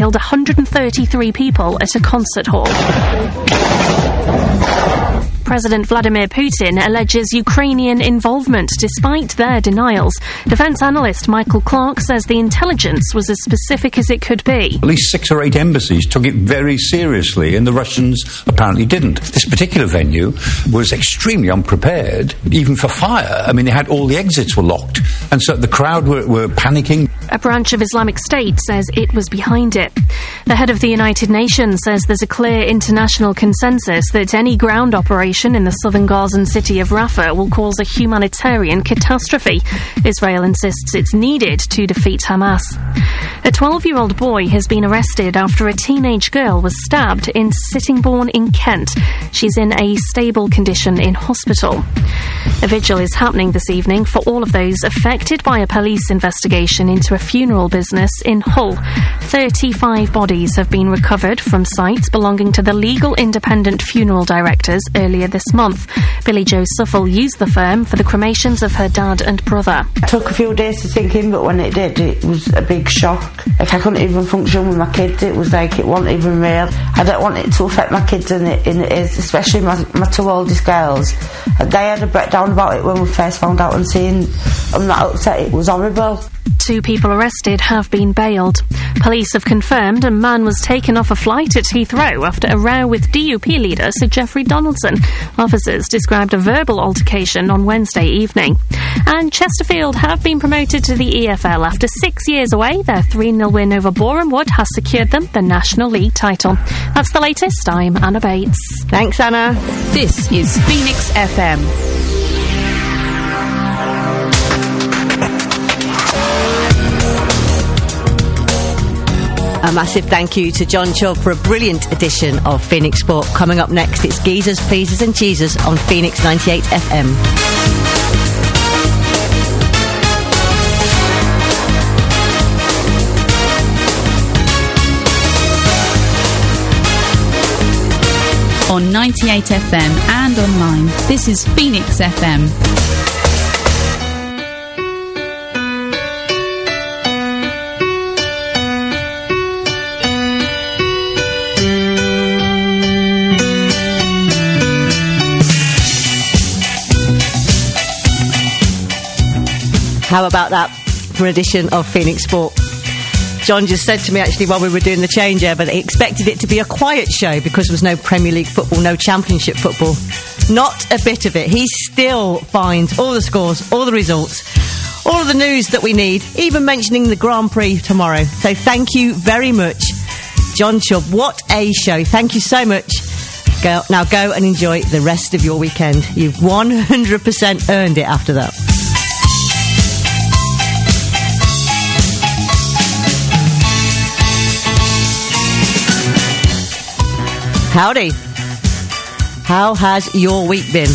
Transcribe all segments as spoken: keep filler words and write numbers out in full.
killed one hundred thirty-three people at a concert hall. President Vladimir Putin alleges Ukrainian involvement despite their denials. Defence analyst Michael Clark says the intelligence was as specific as it could be. At least six or eight embassies took it very seriously, and the Russians apparently didn't. This particular venue was extremely unprepared, even for fire. I mean, they had all the exits were locked, and so the crowd were, were panicking. A branch of Islamic State says it was behind it. The head of the United Nations says there's a clear international consensus that any ground operation in the southern Gazan city of Rafah will cause a humanitarian catastrophe. Israel insists it's needed to defeat Hamas. A twelve-year-old boy has been arrested after a teenage girl was stabbed in Sittingbourne in Kent. She's in a stable condition in hospital. A vigil is happening this evening for all of those affected by a police investigation into a funeral business in Hull. thirty-five bodies have been recovered from sites belonging to the Legal Independent Funeral Directors earlier this month. Billy Jo Suffle used the firm for the cremations of her dad and brother. It took a few days to sink in, but when it did, it was a big shock. Like, I couldn't even function with my kids. It was like it wasn't even real. I don't want it to affect my kids, and it, and it is, especially my, my two oldest girls. They had a breakdown about it when we first found out, and seeing them that upset, it was horrible. Two people arrested have been bailed. Police have confirmed a man was taken off a flight at Heathrow after a row with D U P leader Sir Geoffrey Donaldson. Officers described a verbal altercation on Wednesday evening. And Chesterfield have been promoted to the E F L after six years away. Their three nil win over Boreham Wood has secured them the National League title. That's the latest. I'm Anna Bates. Thanks, Anna. This is Phoenix F M. A massive thank you to John Chubb for a brilliant edition of Phoenix Sport. Coming up next, it's Geezers, Pleasers and Cheesers on Phoenix ninety-eight F M. On ninety-eight F M and online, this is Phoenix F M. How about that for an edition of Phoenix Sport? John just said to me, actually, while we were doing the changeover, that he expected it to be a quiet show because there was no Premier League football, no Championship football. Not a bit of it. He still finds all the scores, all the results, all of the news that we need, even mentioning the Grand Prix tomorrow. So thank you very much, John Chubb. What a show. Thank you so much. Go, now go and enjoy the rest of your weekend. You've one hundred percent earned it after that. Howdy. How has your week been?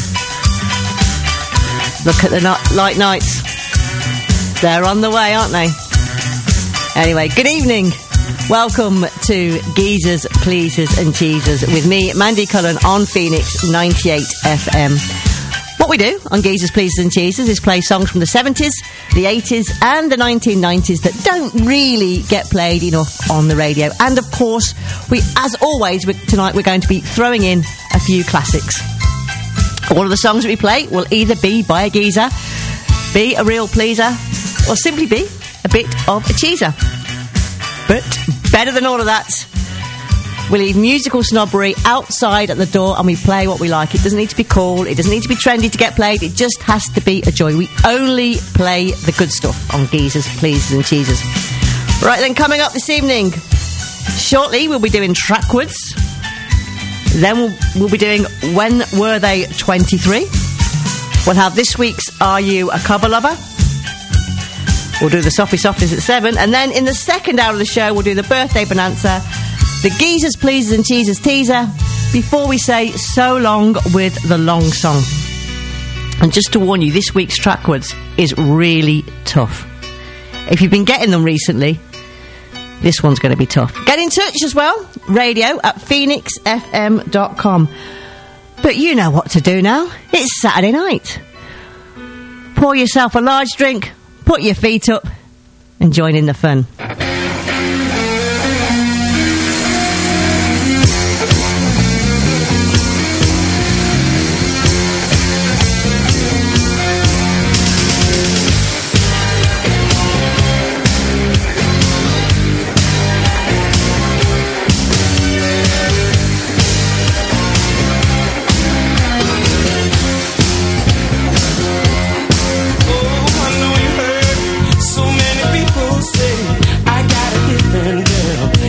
Look at the ni- light nights. They're on the way, aren't they? Anyway, good evening. Welcome to Geezers, Pleasers and Cheesers with me, Mandy Cullen, on Phoenix ninety-eight F M. What we do on Geezers, Pleasers and Cheesers is play songs from the seventies, the eighties and the nineteen nineties that don't really get played enough on the radio. And of course, we, as always, we, tonight we're going to be throwing in a few classics. All of the songs that we play will either be by a geezer, be a real pleaser, or simply be a bit of a cheeser. But better than all of that, we leave musical snobbery outside at the door and we play what we like. It doesn't need to be cool, it doesn't need to be trendy to get played, it just has to be a joy. We only play the good stuff on Geezers, Pleasers and Cheesers. Right then, coming up this evening, shortly we'll be doing Trackwards. Then we'll, we'll be doing When Were They twenty-three. We'll have this week's Are You a Cover Lover? We'll do the Softly Softies at seven. And then in the second hour of the show, we'll do the Birthday Bonanza, the Geezers, Pleasers and Cheesers teaser, before we say so long with the long song. And just to warn you, this week's Trackwards is really tough. If you've been getting them recently, this one's going to be tough. Get in touch as well, radio at phoenix f m dot com. But you know what to do now. It's Saturday night. Pour yourself a large drink, put your feet up, and join in the fun.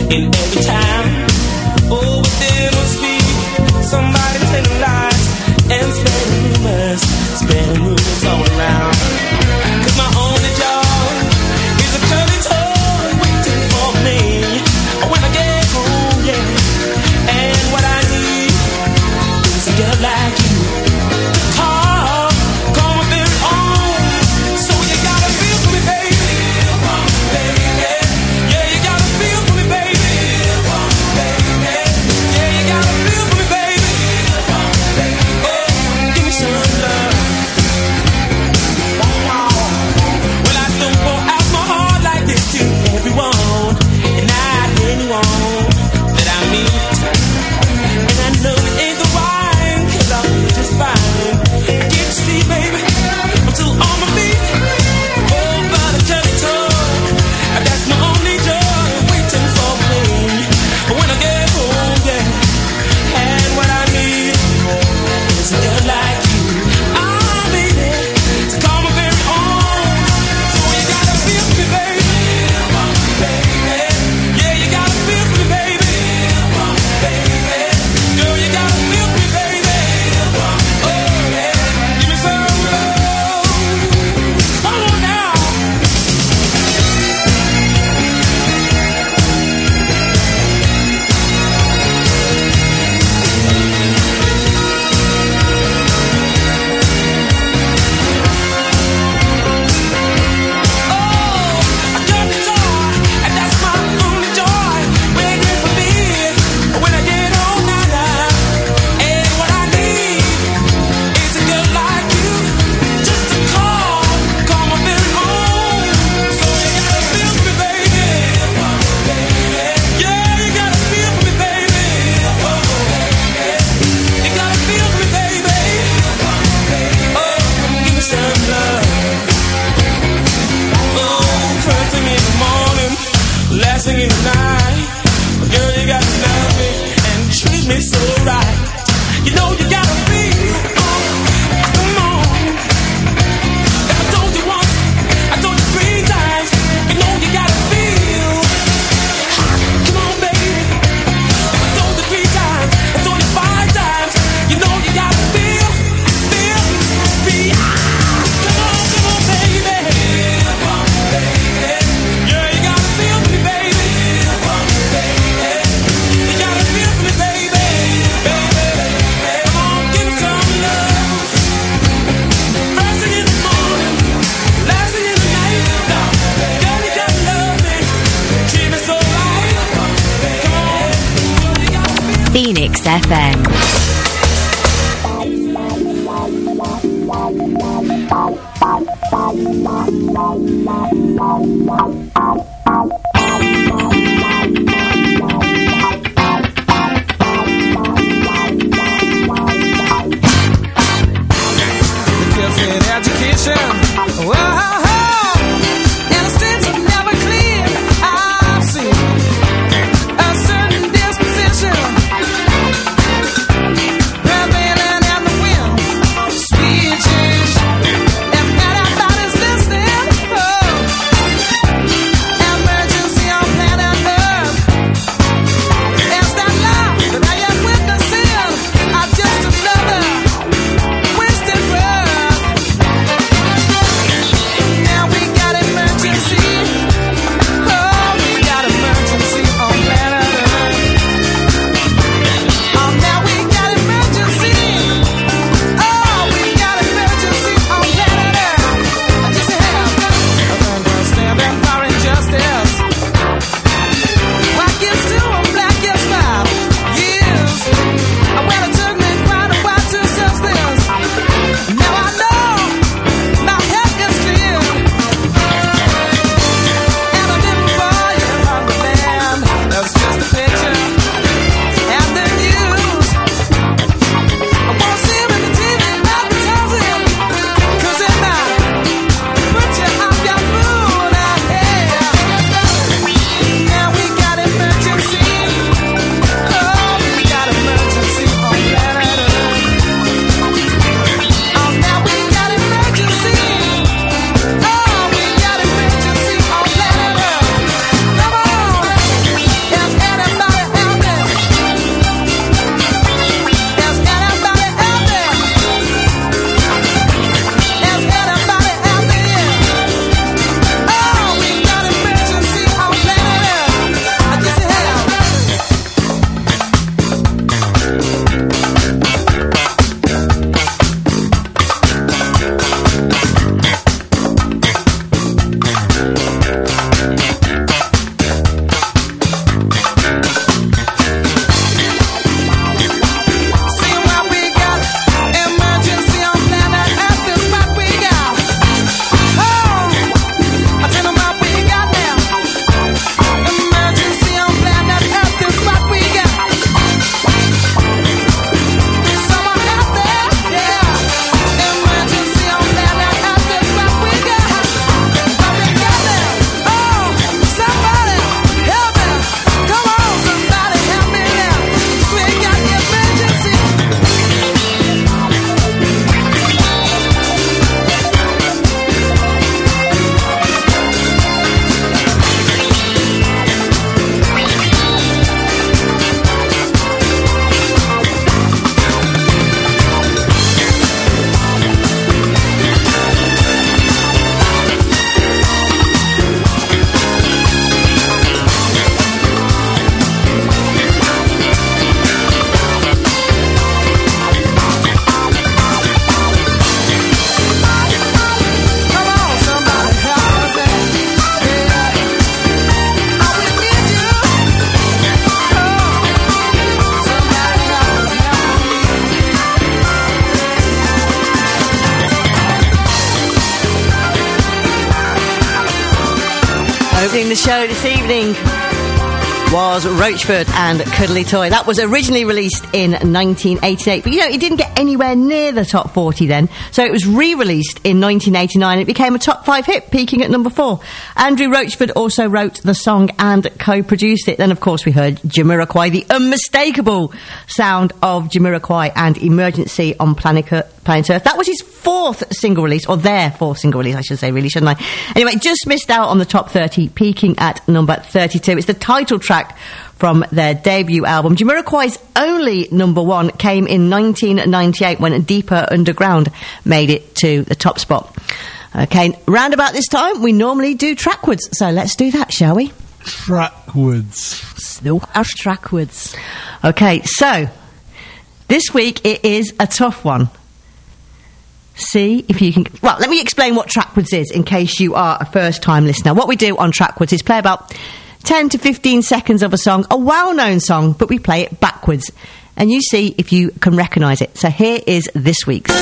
in every time. Oh, but there must be somebody telling lies and spreading rumors, spreading rumors all around. 'Cause my only job is a curly toy waiting for me when I get home, yeah. And what I need is a girl like you to call, call my very own. So you gotta feel for me, baby. Yeah, you gotta feel for me, baby. Yeah, you gotta feel for me, baby. Oh, give me some love. Well, I don't pour out my heart like this to everyone, and not anyone that I meet. And I know it ain't the wine, 'cause I'm just fine. Can't you see, baby, I'm still on my feet. Oh, but I tell you so, that's my only joy waiting for me when I get home, yeah. And what I need is a girl like you. Oh, baby, to call my very own. So you gotta feel for me, baby. Yeah, you gotta feel for me, baby. Girl, you gotta feel for me, baby. Oh, yeah. Give me some love. Come on now. Oh, I got the joy, and that's my only joy. Waiting for me when I get home now, now. And what I need is a girl like you, just to call, call my very own. So you gotta feel for me, baby. Yeah, you gotta feel for me, baby. You gotta feel for me, baby. Oh, give me some love. Oh, first thing in the morning, last thing in the night. Girl, you gotta love me and treat me so right. You know you gotta feel. Oh, come on. I told you once, I told you three times. You know you gotta feel. Come on, baby. I told you three times, I told you five times. You know you gotta feel, feel, feel. Come on, come on, baby. Yeah, you gotta feel for me, baby. You gotta feel for me, baby. Baby, come on, give me some love. First thing in the morning, last thing in the night. Girl, you gotta love me, treat me so right. Come on, you gotta feel. Phoenix F M. Kids in education. Whoa, in the streets are never clear. I've seen a certain disposition prevailing in the wind. Sweet change. If anybody's listening, oh, Opening the show this evening was Roachford and Cuddly Toy. That was originally released in nineteen eighty-eight, but you know, it didn't get anywhere near the top forty then, so it was re-released in nineteen eighty-nine. It became a top five hit, peaking at number four. Andrew Roachford also wrote the song and co-produced it. Then, of course, we heard Jamiroquai, the unmistakable sound of Jamiroquai and Emergency on Planet Planet Earth. That was his fourth single release, or their fourth single release, I should say, really, shouldn't I? Anyway, just missed out on the top thirty, peaking at number thirty-two. It's the title track from their debut album. Jamiroquai's only number one came in nineteen ninety-eight when Deeper Underground made it to the top spot. Okay, round about this time, we normally do Trackwards, so let's do that, shall we? Trackwards. No, our Trackwards. Okay, so, this week it is a tough one. See if you can... Well, let me explain what Trackwards is, in case you are a first-time listener. What we do on Trackwards is play about ten to fifteen seconds of a song, a well-known song, but we play it backwards. And you see if you can recognise it. So here is this week's.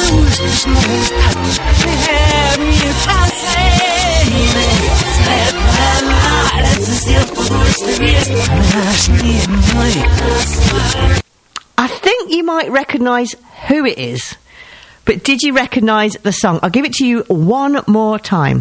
I think you might recognise who it is. But did you recognise the song? I'll give it to you one more time.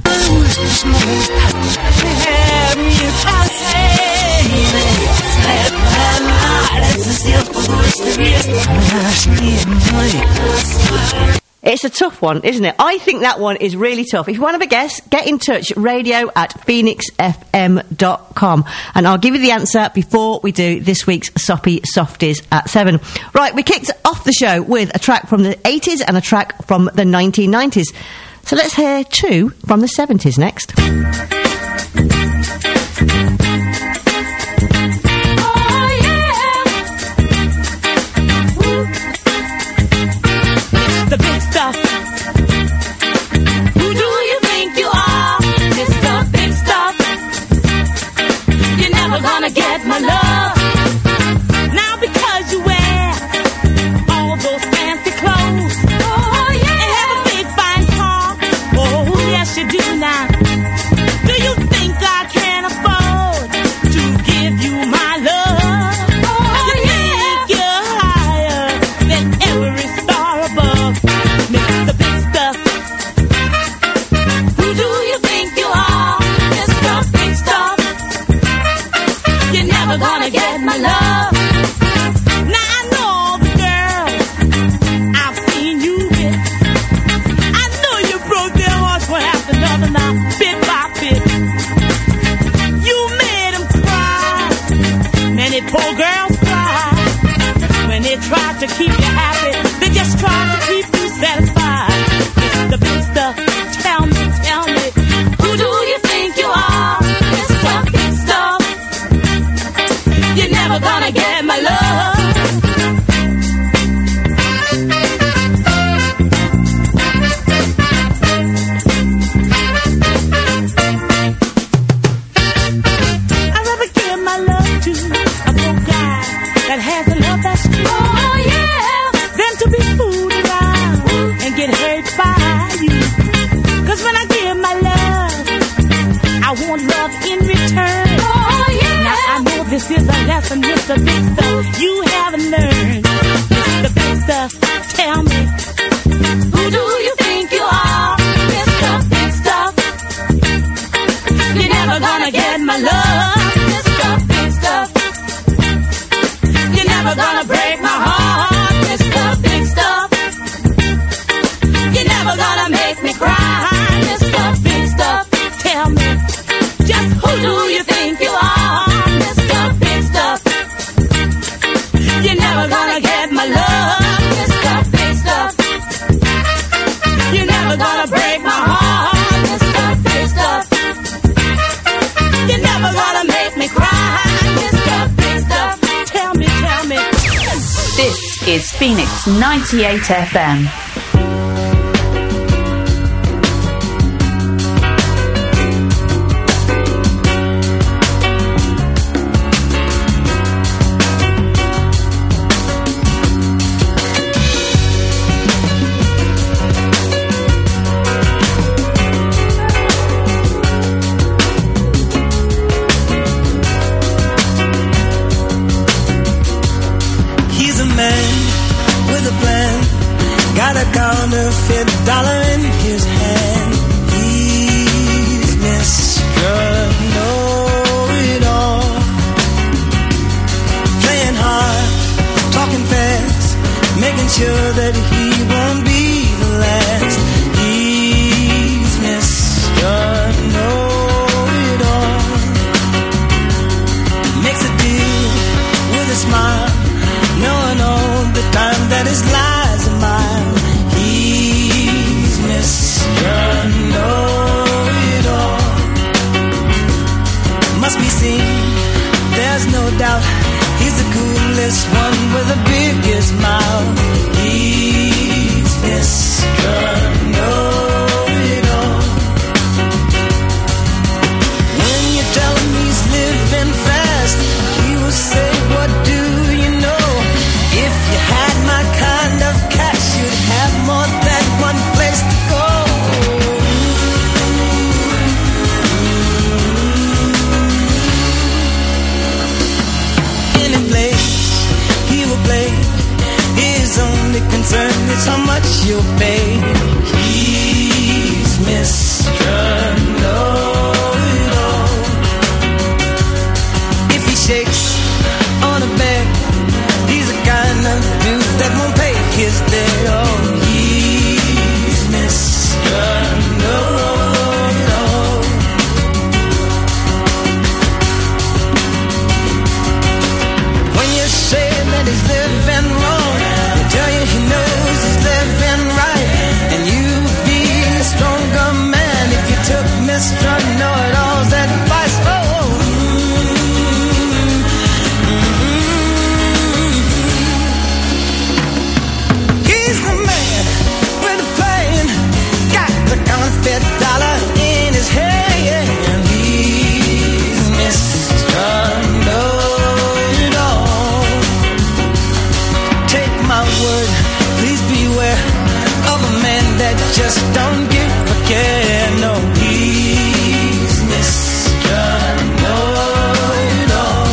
It's a tough one, isn't it? I think that one is really tough. If you want to have a guess, get in touch, radio at phoenix f m dot com, and I'll give you the answer before we do this week's Soppy Softies at seven. Right, we kicked off the show with a track from the eighties and a track from the nineteen nineties. So let's hear two from the seventies next. The big stuff. Who do you think you are, Mister Big Stuff? You're never gonna get my love. Now because you wear all those fancy clothes, oh yeah, and have a big fine car, oh yes you do now. Do you think I can afford to give you my love? Oh you yeah, think you're higher than every star above. Mister Big Stuff. Who do you think you are, Mister Big Stuff? You're never gonna get my love. Now I know all the girls I've seen you with. I know you broke their hearts one after another now, bit by bit. You made them cry. Many poor girls cry. When they try to keep you happy, they just try to keep you satisfied. Mister Big Stuff, tell me, tell me, who do you think you are, Mister Big Stuff? You're never gonna get my love. I'd rather give my love to a broke guy that has a love that's true. Oh yeah, than to be fooled around and get hurt by you. Cause when I give my love, I want love in return. Oh yeah. Now I know this is a lesson, Mister Big Stuff, you haven't learned. Mister Big Stuff, tell me, who do you think you are, Mister Big Stuff? You're never gonna get my love, Mister Big Stuff. You're never gonna break my heart, Mister Big Stuff. You're never gonna make me cry, Mister Big Stuff. Tell me, just who do you think you are, Mister Big Stuff? You're never gonna get my love, Mister Big Stuff. You're never gonna break my heart, Mister Big Stuff. You're never gonna make me cry, Mister Big Stuff. Tell me, tell me. This is Phoenix ninety-eight F M. a counterfeit dollar in his hand. He's Mister Know-It-All, playing hard, talking fast, making sure that he won't be the last. He's Mister Know-It-All, makes a deal with a smile, knowing all the time that his lies are mine. He's Mister Know-It-All, must be seen, there's no doubt. He's the coolest one with the biggest mouth. He's Mister Know-It-All. When you tell him he's living fast, he will say, what do you know? If you had my kind of cash, you'd have more than one place to go. Any place he will play, his only concern is how much you'll pay. He's Mister Know-It-All. If he shakes on a bed, he's the kind of dude that won't pay his debt. Oh, he's Mister Know-It-All. When you say that he's living wrong, they tell you he knows he's living right. And you'd be a stronger man if you took Mister Know-It-All's advice. Oh, he's the man with the plan, got the counterfeit dollar in his hand. He's Mister Know-It-All. Take my word, please beware of a man that just don't give a care. No, he's Mister Know-It-All.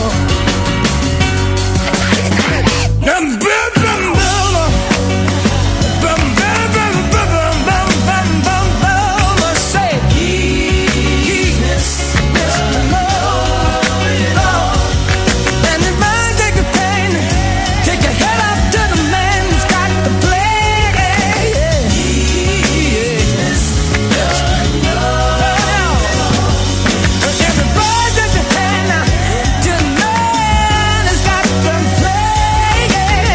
Bum, bum, bum, bum. Bum, bum, bum, bum, bum, bum, bum, bum. Say, he's Mister Know-It-All. And if I take a pain, take your head off to the man who's got the blade. He's Mister Know-It-All. Everybody take your hand now to the man who's got the blade.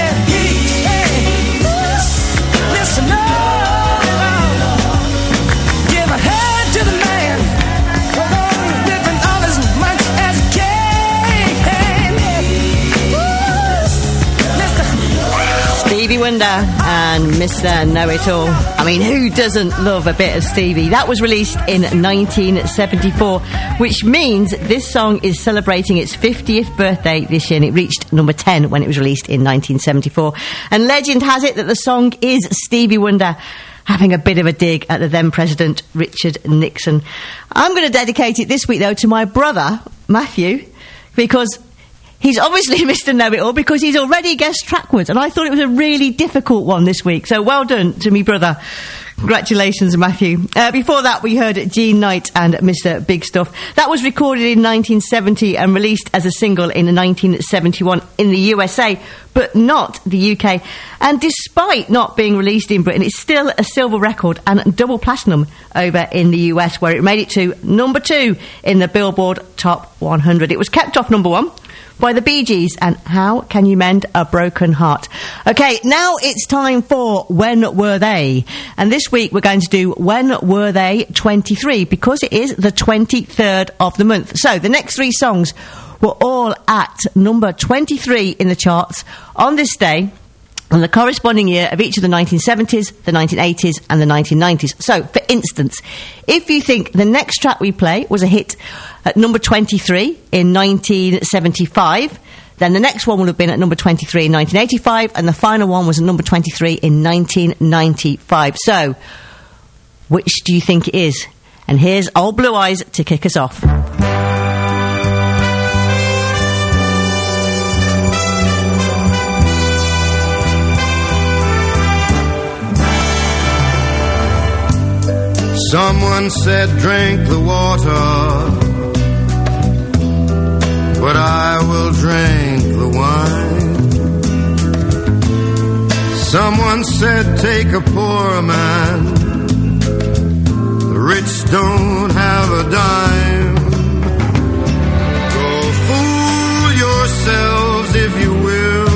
He's Mister Know-It-All. Give a hand to the man who won't living all as much as he can. Mister Stevie Wonder and Mister Know-It-All. I mean, who doesn't love a bit of Stevie? That was released in nineteen seventy-four, which means this song is celebrating its fiftieth birthday this year, and it reached number ten when it was released in nineteen seventy-four. And legend has it that the song is Stevie Wonder having a bit of a dig at the then President Richard Nixon. I'm going to dedicate it this week, though, to my brother, Matthew, because he's obviously Mister Know-It-All because he's already guessed Trackwards, and I thought it was a really difficult one this week. So well done to me brother. Congratulations, Matthew. Uh, before that, we heard Jean Knight and Mister Big Stuff. That was recorded in nineteen seventy and released as a single in nineteen seventy-one in the U S A, but not the U K. And despite not being released in Britain, it's still a silver record and double platinum over in the U S, where it made it to number two in the Billboard Top one hundred. It was kept off number one by the Bee Gees and How Can You Mend a Broken Heart. Okay, now it's time for When Were They? And this week we're going to do When Were They twenty-three, because it is the twenty-third of the month. So the next three songs were all at number twenty-three in the charts on this day, on the corresponding year of each of the nineteen seventies, the nineteen eighties and the nineteen nineties. So, for instance, if you think the next track we play was a hit at number twenty-three in nineteen seventy-five, then the next one will have been at number twenty-three in nineteen eighty-five, and the final one was at number twenty-three in nineteen ninety-five. So, which do you think it is? And here's Old Blue Eyes to kick us off. Someone said drink the water, but I will drink the wine. Someone said take a poor man, the rich don't have a dime. Go fool yourselves if you will,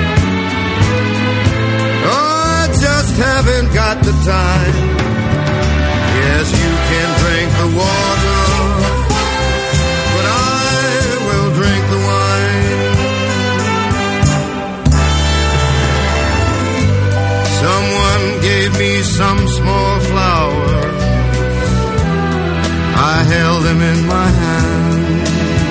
I just haven't got the time. Yes, you can drink the water, but I will drink the wine. Someone gave me some small flowers, I held them in my hand.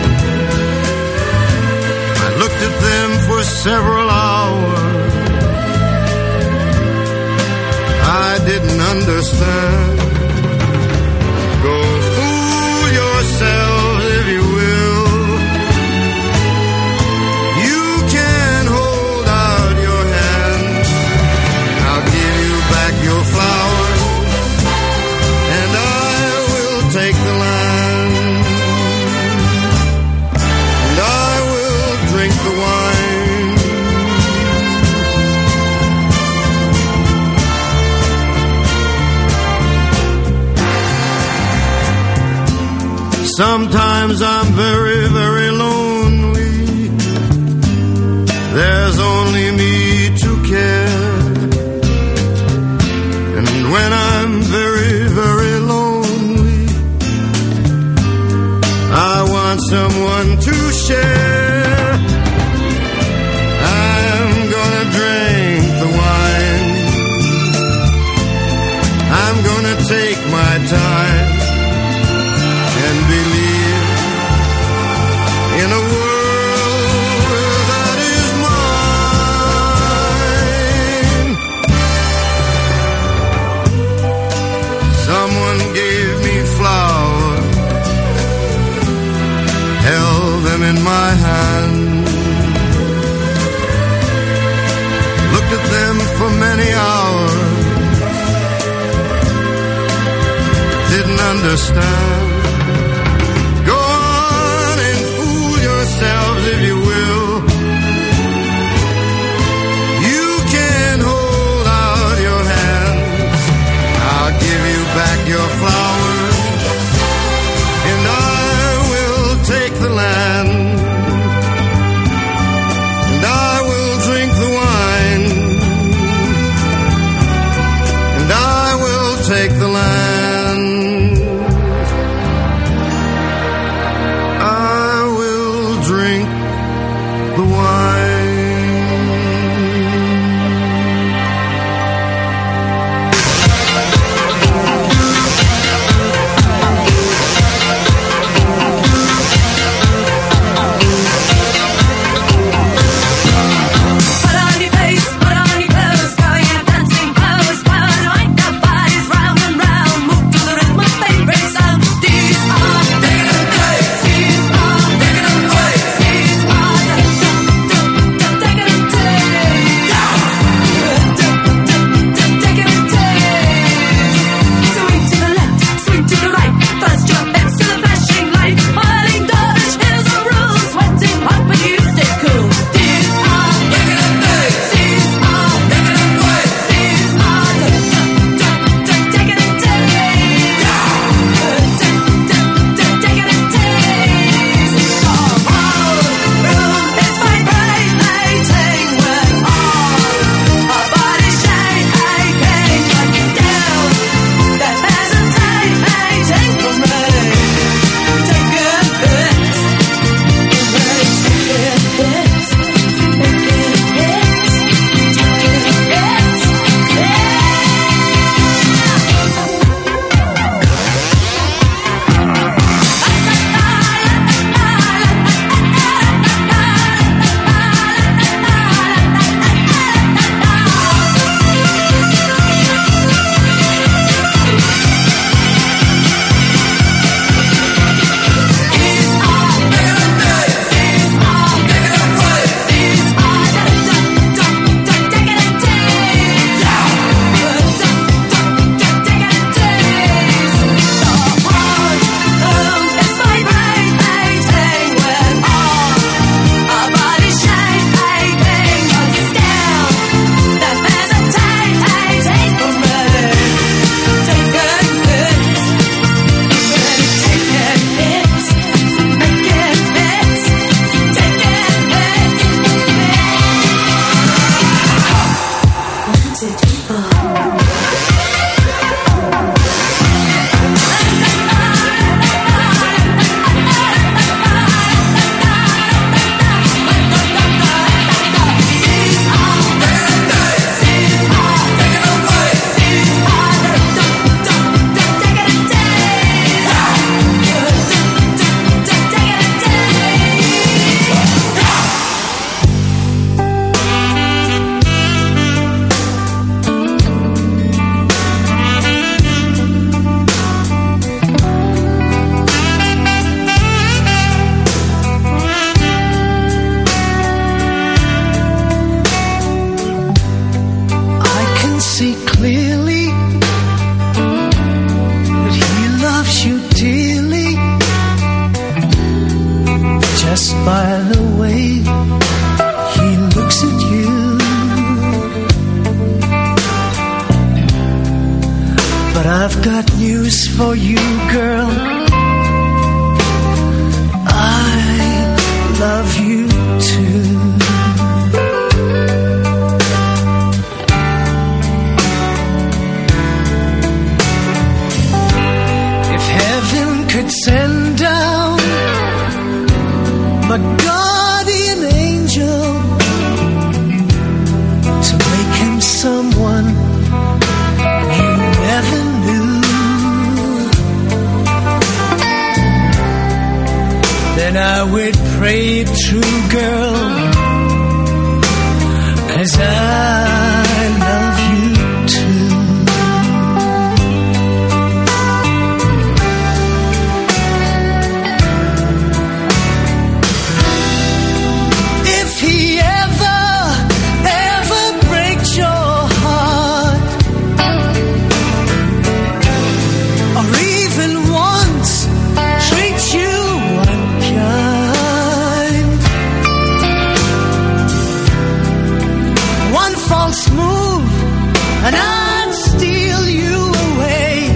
I looked at them for several hours, I didn't understand. Go fool yourselves if you will, you can hold out your hand. I'll give you back your flowers, and I will take the land, and I will drink the wine. Sometimes I'm very, very lonely, there's only me to care. And when I'm very, very lonely, I want someone to share. I'm gonna drink the wine, I'm gonna take my time and believe in a world that is mine. Someone gave me flowers, held them in my hand, looked at them for many hours, didn't understand. Yourselves if you will, you can hold out your hands. I'll give you back your flowers, and I will take the land, and I will drink the wine, and I will take the land, for you, girl. I love you too. If heaven could send down my guardian angel to make him someone you never knew, then I would pray it true, girl, 'cause I love you too. If he ever, ever breaks your heart, or even once treats you unkind, one false move and I'd steal you away,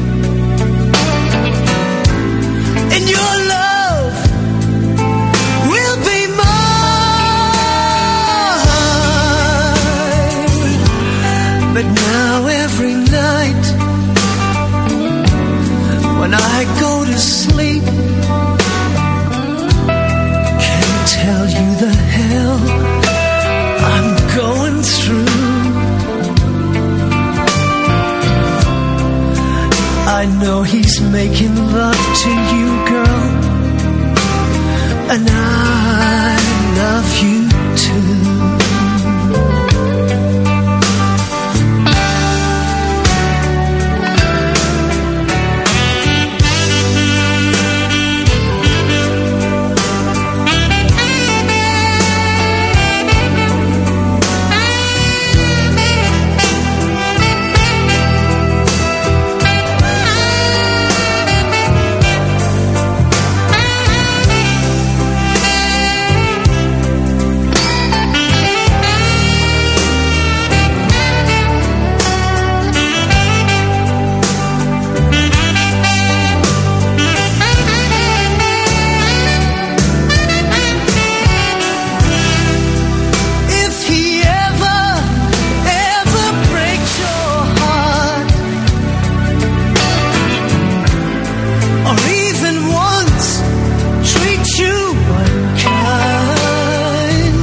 and your love will be mine. But now every night when I go to sleep, can't tell you the hell I'm going through. I know he's making love to you, girl, and I love you too. If he ever, ever breaks your heart, or even once treats you unkind,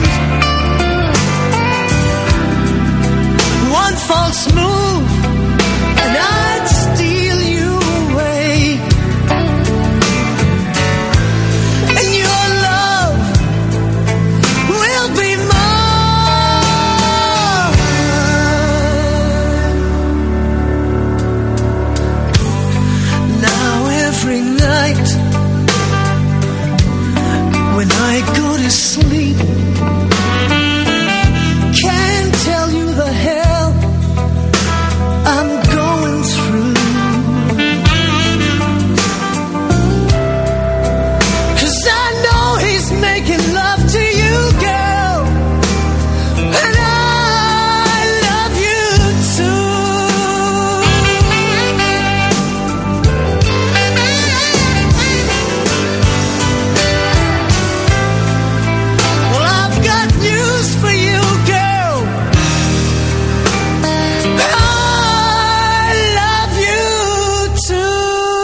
one false move and I'd steal you away, and your love will be mine. Now every night when I go to sleep, can't tell you the hell I'm going through, 'cause I know he's making love to you, girl, and I love you too. Well, I've got news for you, girl. I love you too.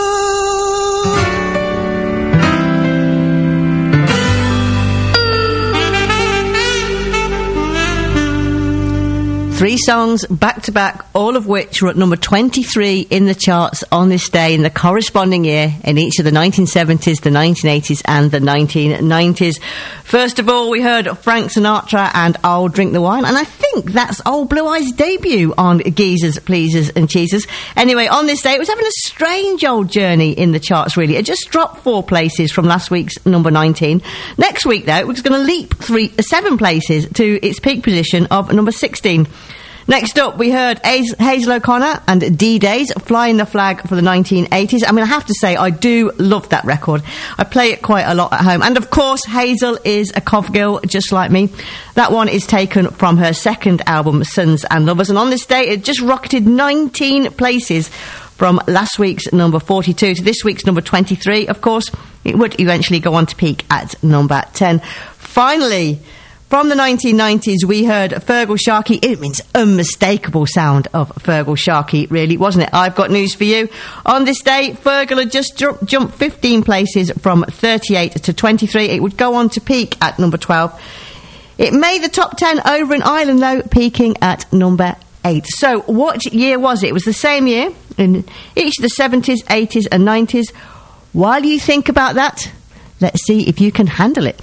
Three songs back to back, all of which were at number twenty-three in the charts on this day in the corresponding year in each of the nineteen seventies, the nineteen eighties and the nineteen nineties. First of all, we heard Frank Sinatra and I'll Drink the Wine, and I think that's old Blue Eyes' debut on Geezers, Pleasers and Cheesers. Anyway, on this day, it was having a strange old journey in the charts, really. It just dropped four places from last week's number nineteen. Next week, though, it was going to leap three, seven places to its peak position of number sixteen. Next up, we heard Haz- Hazel O'Connor and D-Days, Flying the Flag for the nineteen eighties. I mean, I have to say, I do love that record. I play it quite a lot at home. And, of course, Hazel is a Cov girl, just like me. That one is taken from her second album, Sons and Lovers. And on this day, it just rocketed nineteen places from last week's number forty-two to this week's number twenty-three. Of course, it would eventually go on to peak at number ten. Finally, from the nineteen nineties, we heard Feargal Sharkey. It means unmistakable sound of Feargal Sharkey, really, wasn't it? I've got news for you. On this day, Feargal had just ju- jumped fifteen places from thirty-eight to twenty-three. It would go on to peak at number twelve. It made the top ten over in Ireland, though, peaking at number eight. So, what year was it? It was the same year in each of the seventies, eighties and nineties. While you think about that, let's see if you can handle it.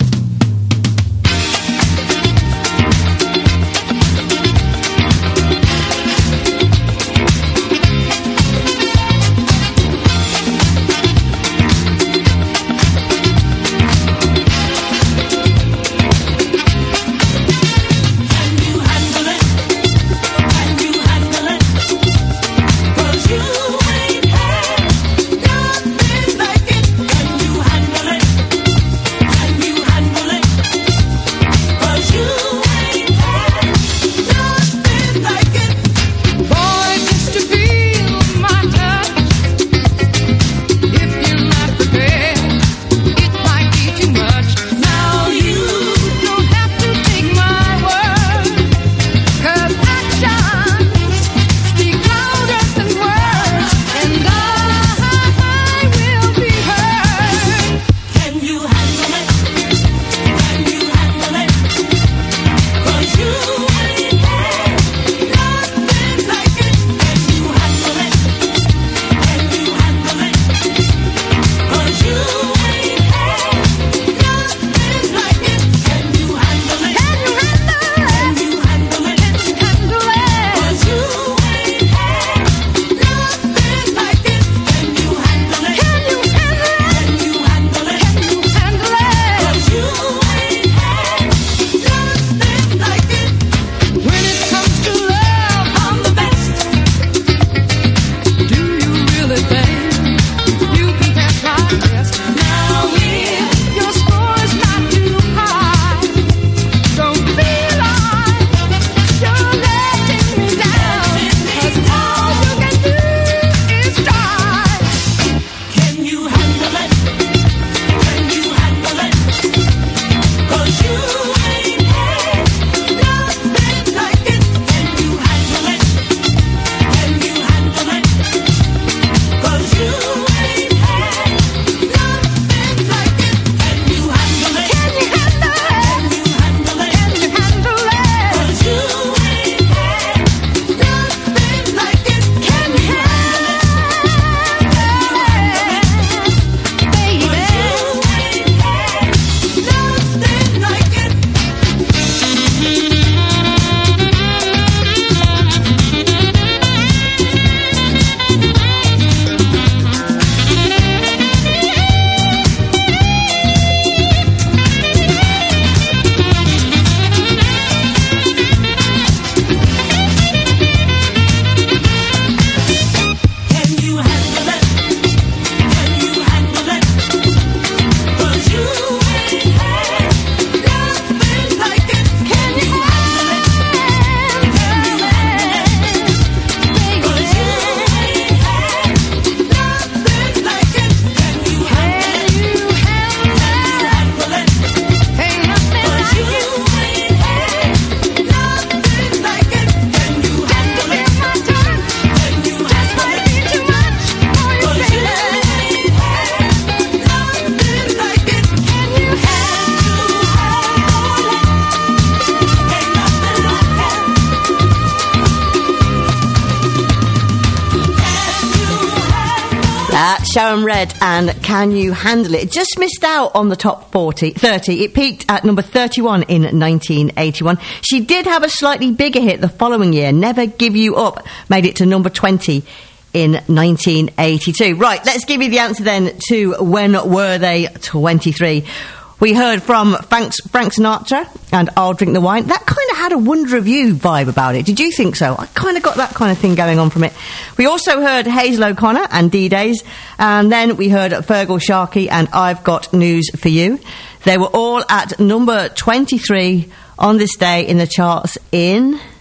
Sharon Red and Can You Handle It? It just missed out on the top forty, thirty. It peaked at number thirty-one in nineteen eighty-one. She did have a slightly bigger hit the following year. Never Give You Up made it to number twenty in nineteen eighty-two. Right, let's give you the answer then to When Were They twenty-three. We heard from Frank, Frank Sinatra and I'll Drink the Wine. That kind of had a Wonder of You vibe about it. Did you think so? I kind of got that kind of thing going on from it. We also heard Hazel O'Connor and D-Days. And then we heard Feargal Sharkey and I've Got News for You. They were all at number twenty-three on this day in the charts in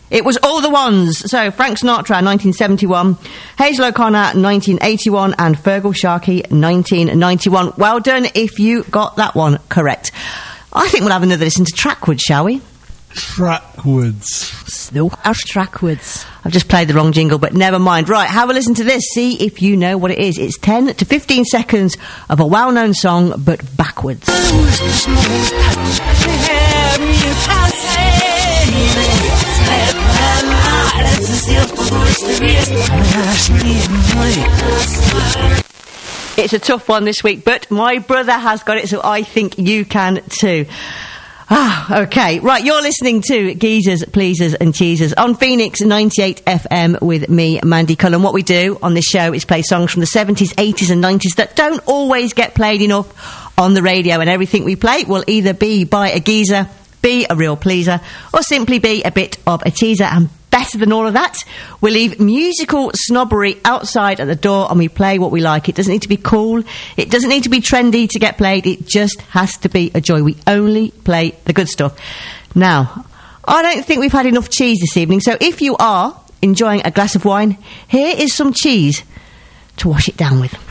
It was All the Ones. So, Frank Sinatra, nineteen seventy-one, Hazel O'Connor, nineteen eighty-one, and Feargal Sharkey, nineteen ninety-one. Well done if you got that one correct. I think we'll have another listen to Trackwoods, shall we? Trackwoods. No, Ash Trackwoods. I've just played the wrong jingle, but never mind. Right, have a listen to this. See if you know what it is. It's ten to fifteen seconds of a well-known song, but backwards. It's a tough one this week, but my brother has got it, so I think you can too. Ah, okay. Right, you're listening to Geezers, Pleasers and Cheesers on Phoenix ninety-eight F M with me, Mandy Cullen. What we do on this show is play songs from the seventies, eighties and nineties that don't always get played enough on the radio, and everything we play will either be by a geezer, be a real pleaser, or simply be a bit of a teaser. And better than all of that, we leave musical snobbery outside at the door and we play what we like. It doesn't need to be cool. It doesn't need to be trendy to get played. It just has to be a joy. We only play the good stuff. Now, I don't think we've had enough cheese this evening, so if you are enjoying a glass of wine, here is some cheese to wash it down with.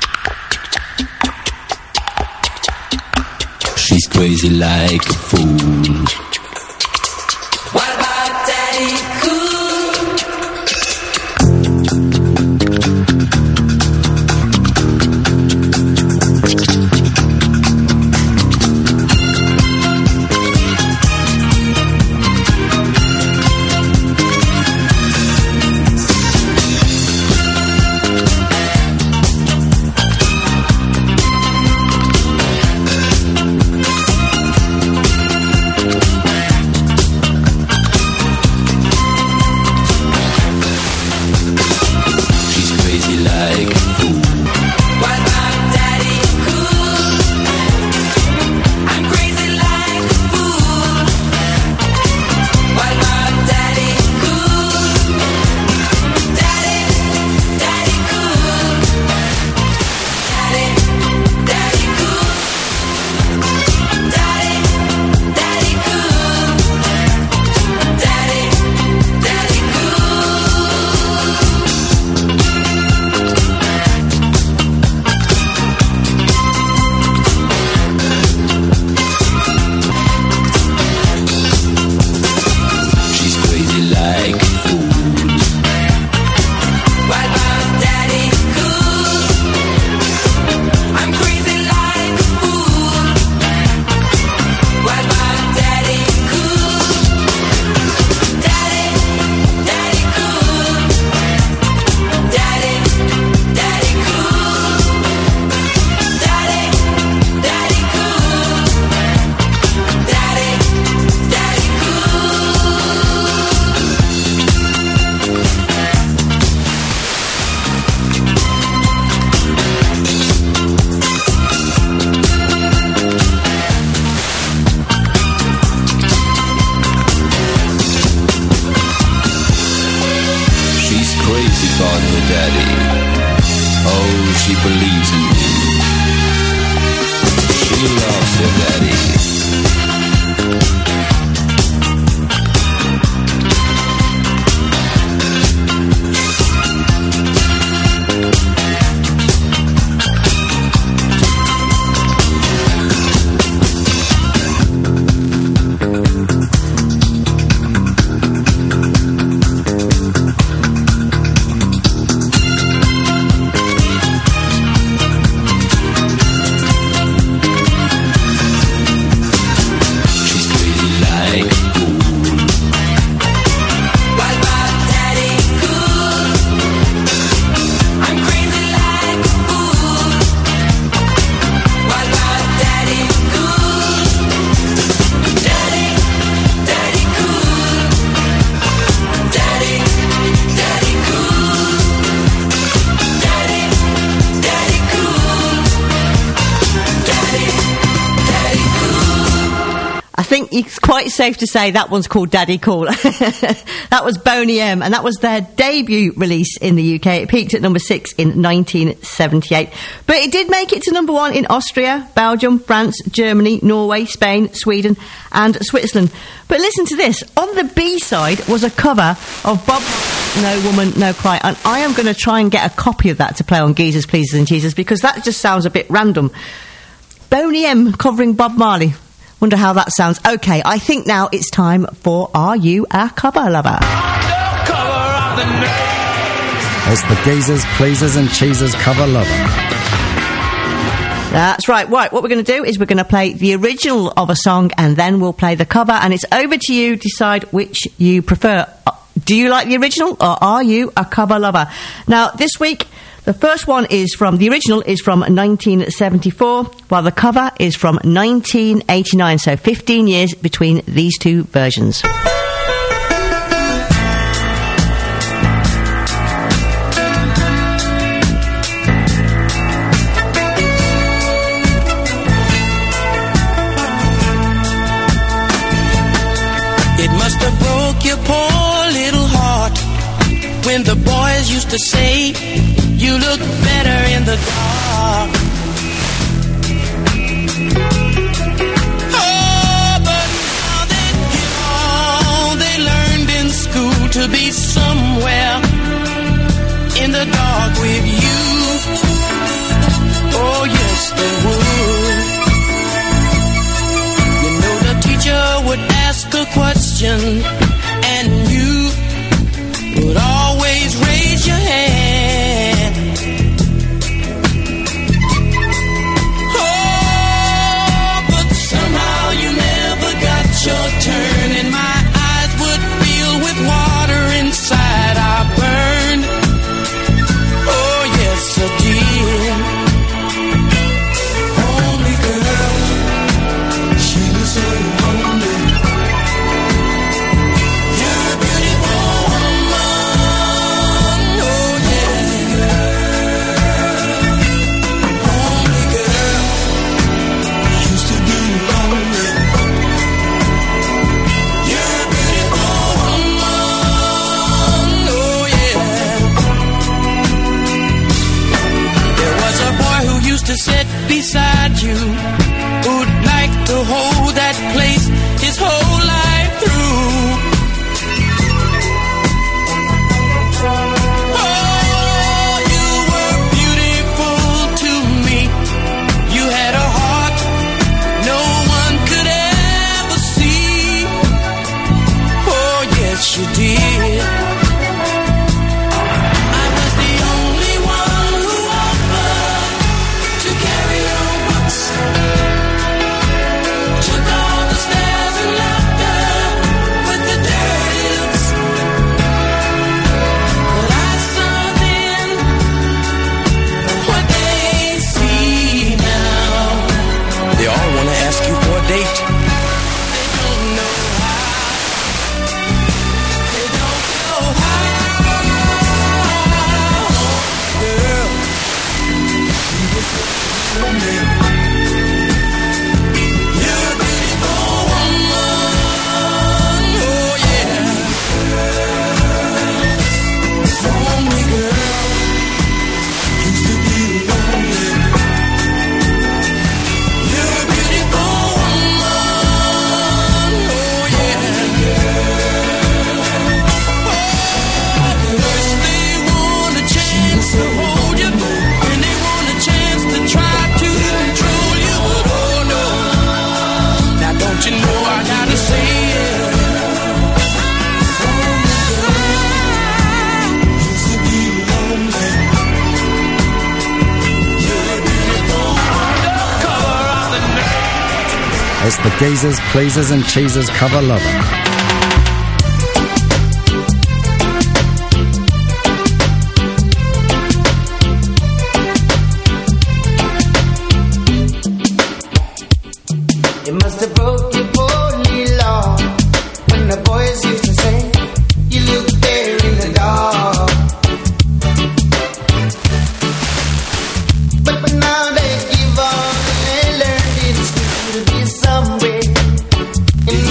She's crazy like a fool. What about Daddy Cool? think it's quite safe to say that one's called Daddy Cool. That was Boney M, and that was their debut release in the U K. It peaked at number six in nineteen seventy-eight. But it did make it to number one in Austria, Belgium, France, Germany, Norway, Spain, Sweden and Switzerland. But listen to this. On the B-side was a cover of Bob No Woman, No Cry. And I am going to try and get a copy of that to play on Geezers, Pleasers and Cheesers, because that just sounds a bit random. Boney M covering Bob Marley. Wonder how that sounds. OK, I think now it's time for Are You a Cover Lover? It's the Geezers, Pleasers and Cheesers Cover Lover. That's right. Right, what we're going to do is we're going to play the original of a song and then we'll play the cover, and it's over to you to decide which you prefer. Do you like the original or are you a cover lover? Now, this week, the first one is from, the original is from nineteen seventy-four, while the cover is from nineteen eighty-nine, so fifteen years between these two versions. It must have broke your poor little heart when the boys used to say you look better in the dark. Oh, but now they give all they learned in school to be somewhere in the dark with you. Oh, yes, they would. You know the teacher would ask a question and you would always raise your hand. Oh, but somehow you never got your turn, and my eyes would fill with water inside. I burned. Oh, yes, I did. Only girl, she was so lonely. You're a beautiful woman. Oh, yeah, girl. Only girl, used to be lonely. You're a beautiful woman. Oh, yeah. There was a boy who used to sit beside you, who'd like to hold that place his whole life through. Oh, you were beautiful to me. You had a heart no one could ever see. Oh, yes, you did. I was the only one who offered to carry your books, took all the stares and laughter with the dirty looks. But I saw then what they see now. They all want to ask you for a date. They don't know how. They don't know how. Girl, you were lonely. You're a beautiful woman. Oh, yeah. Only girl, used to be lonely. You're a beautiful woman. Oh, yeah. First they want a chance to hold you, and they want a chance to try to control you. But oh no, now don't you know I gotta say it. Used to be lonely. You're a beautiful cover of the night. It's the Geezers, Pleasers and Cheesers Cover Lover. It must have broke your poor little heart when the boys used to say you look better in the dark. But now they give all they learned in school to be somewhere in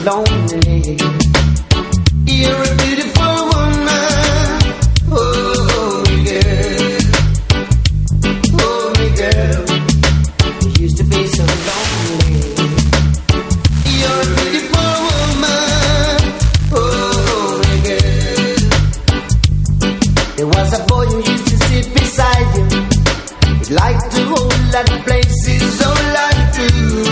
lonely. You're a beautiful woman. Oh, girl. Oh, girl. You used to be so lonely. You're a beautiful woman. Oh, girl. There was a boy who used to sit beside you. He'd like to hold that places so like to.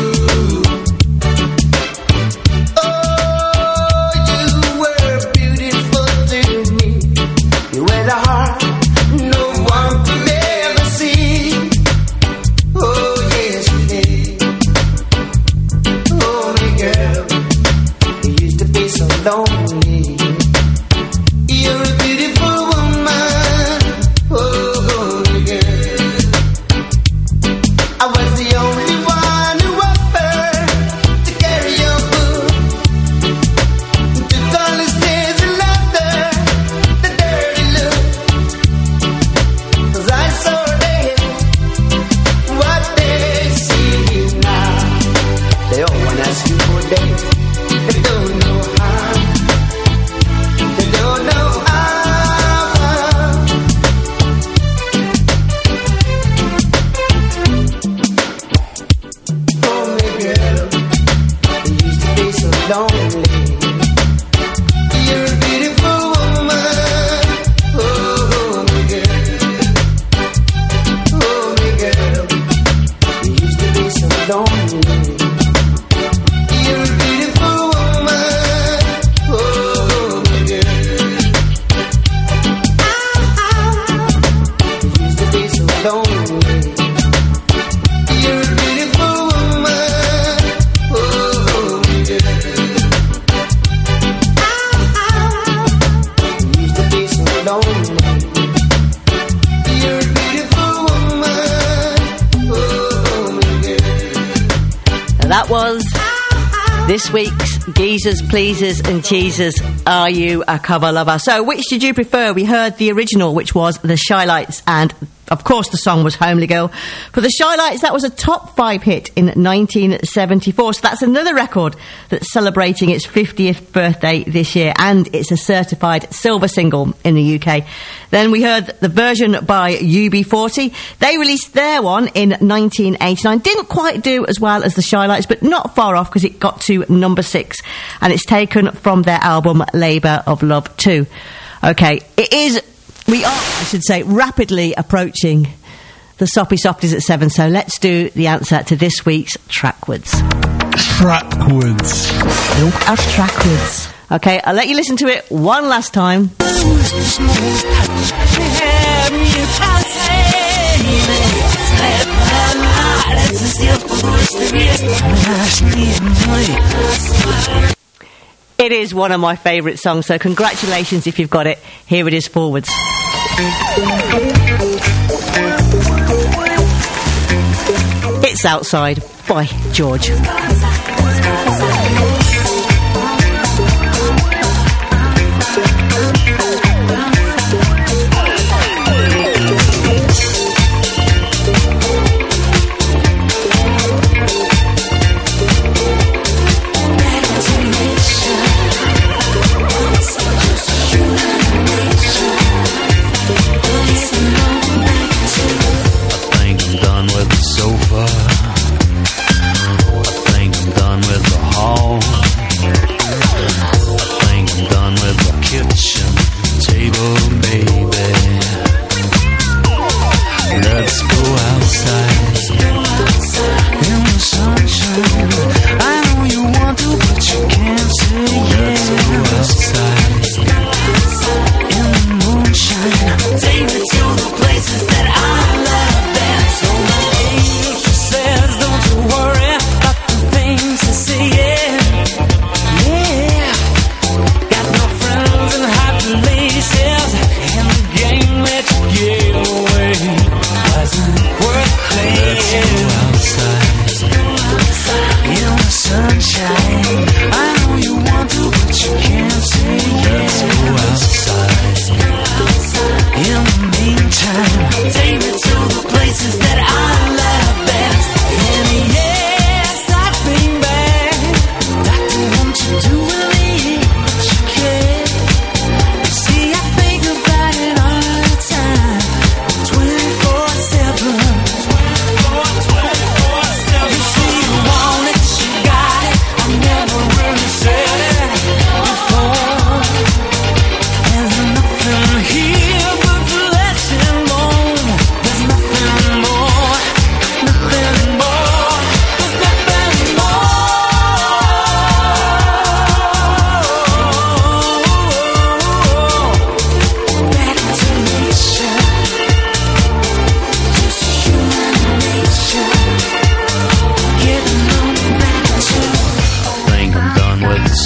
Lonely. You're a beautiful woman. Oh, girl. I was the only one who offered to carry your food. Took all his tears and laughter, the dirty look. 'Cause I saw them, what they see now. They all wanna ask you for days. They don't know how. Lonely. You're a beautiful woman. Oh, girl. Oh, girl. You used to be so lonely. You're a beautiful woman. Oh, girl. You used to be so lonely. You're a beautiful woman. Oh, girl. That was this week's Geezers, Pleasers and Cheesers. Are you a cover lover? So, which did you prefer? We heard the original, which was the Shy Lights, and of course the song was Homely Girl. For the Shy Lights, that was a top five hit in nineteen seventy-four. So that's another record that's celebrating its fiftieth birthday this year, and it's a certified silver single in the U K. Then we heard the version by U B forty. They released their one in nineteen eighty-nine. Didn't quite do as well as the Shy Lights, but not far off because it got to number six. And it's taken from their album Labour of Love two. Okay, it is... We are, I should say, rapidly approaching the Soppy Softies at seven, so let's do the answer to this week's Trackwards. Trackwards. Look at Trackwards. Okay, I'll let you listen to it one last time. It is one of my favourite songs, so congratulations if you've got it. Here it is, Forwards. It's Outside by George. I think I'm done with the sofa. I think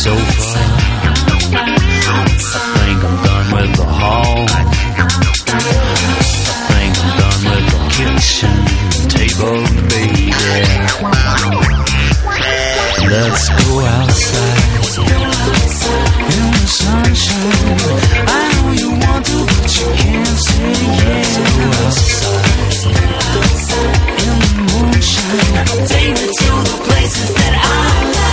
sofa. I think I'm done with the hall. I think I'm done with the kitchen table, baby. Let's go outside in the sunshine. I know you want to, but you can't say yes. Let's go outside in the moonshine. Take me to the places that I love.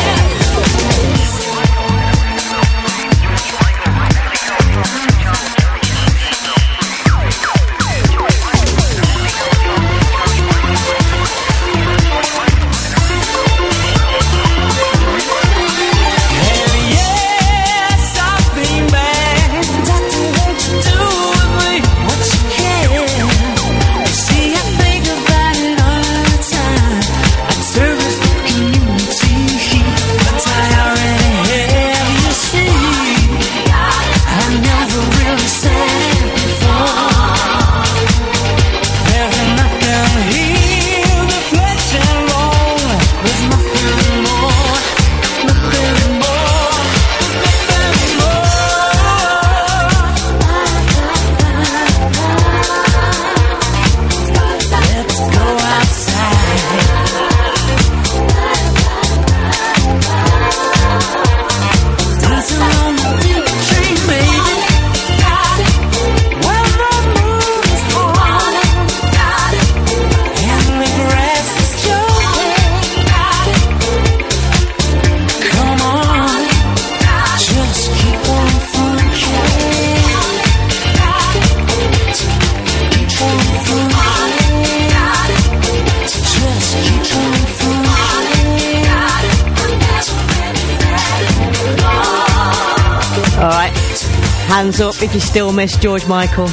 Hands up if you still miss George Michael.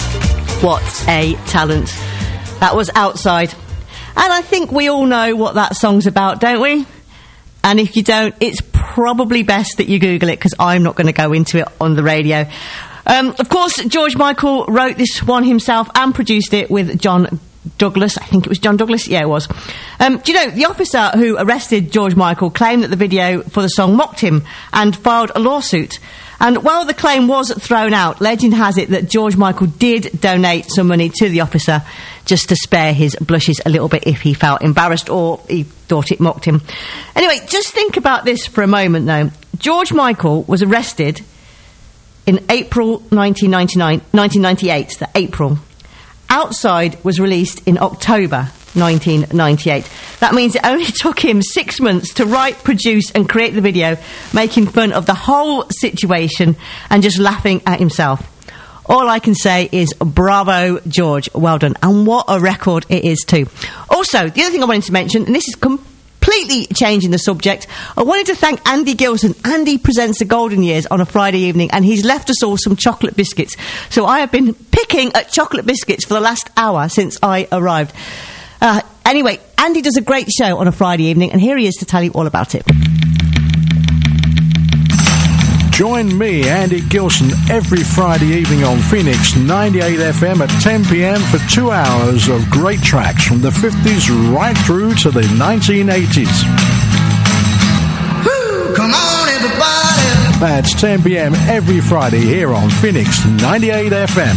What a talent. That was Outside. And I think we all know what that song's about, don't we? And if you don't, it's probably best that you Google it, because I'm not going to go into it on the radio. Um, of course, George Michael wrote this one himself and produced it with John Douglas. I think it was John Douglas. Yeah, it was. Um, do you know, the officer who arrested George Michael claimed that the video for the song mocked him and filed a lawsuit. And while the claim was thrown out, legend has it that George Michael did donate some money to the officer just to spare his blushes a little bit if he felt embarrassed or he thought it mocked him. Anyway, just think about this for a moment, though. George Michael was arrested in April nineteen ninety-nine, nineteen ninety-eight, the April. Outside was released in October nineteen ninety-eight. That means it only took him six months to write, produce and create the video, making fun of the whole situation and just laughing at himself. All I can say is bravo, George. Well done. And what a record it is too. Also, the other thing I wanted to mention, and this is completely changing the subject, I wanted to thank Andy Gilson. Andy presents the Golden Years on a Friday evening, and he's left us all some chocolate biscuits. So I have been picking at chocolate biscuits for the last hour since I arrived. Uh, anyway, Andy does a great show on a Friday evening, and here he is to tell you all about it. Join me, Andy Gilson, every Friday evening on Phoenix ninety-eight F M at ten p m for two hours of great tracks from the fifties right through to the nineteen eighties. Woo, come on, everybody! That's ten p m every Friday here on Phoenix ninety-eight F M.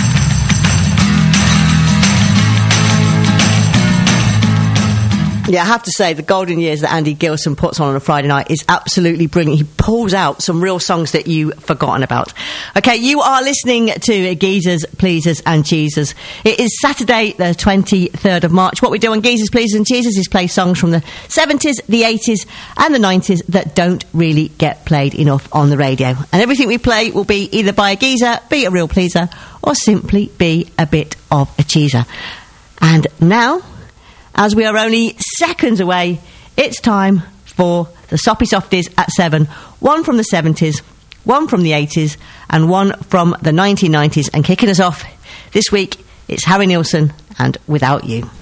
Yeah, I have to say, the Golden Years that Andy Gilson puts on on a Friday night is absolutely brilliant. He pulls out some real songs that you've forgotten about. Okay, you are listening to Geezers, Pleasers and Cheesers. It is Saturday, the twenty-third of March. What we do on Geezers, Pleasers and Cheesers is play songs from the seventies, the eighties and the nineties that don't really get played enough on the radio. And everything we play will be either by a geezer, be a real pleaser, or simply be a bit of a cheeser. And now, as we are only seconds away, it's time for the Soppy Softies at seven. One from the seventies, one from the eighties, and one from the nineteen nineties. And kicking us off this week, it's Harry Nilsson and Without You.